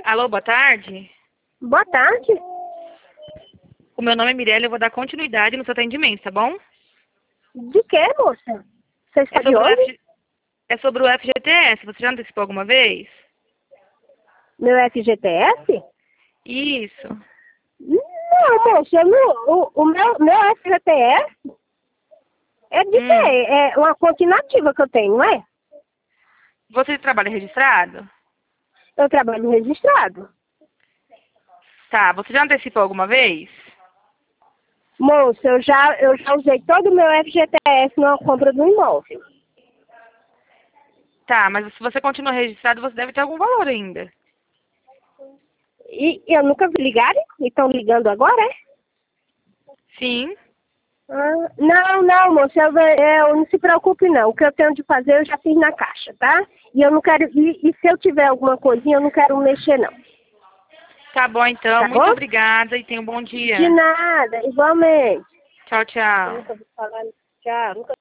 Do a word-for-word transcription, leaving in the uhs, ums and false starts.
Alô, boa tarde. Boa tarde. O meu nome é Mirella, eu vou dar continuidade no seu atendimento, tá bom? De quê, moça? Você está É de sobre, o onde? F... é sobre o F G T S, você já antecipou alguma vez? Meu F G T S? Isso. Não, moça, eu não, o, o meu, meu F G T S é de Hum. quê? É uma conta inativa que eu tenho, não é? Você trabalha registrado? Eu trabalho registrado. Tá, você já antecipou alguma vez? Moça, eu já, eu já usei todo o meu F G T S na compra do imóvel. Tá, mas se você continua registrado, você deve ter algum valor ainda. E eu nunca vi ligarem? E estão ligando agora, é? Sim. Ah, não, não, moça, eu, eu não se preocupe não. O que eu tenho de fazer eu já fiz na caixa, tá? E eu não quero, e, e se eu tiver alguma coisinha, eu não quero mexer não. Tá bom, então. Tá Muito bom? obrigada e tenha um bom dia. De nada, igualmente. Tchau, Eu tchau. nunca vi falar. Tchau. Nunca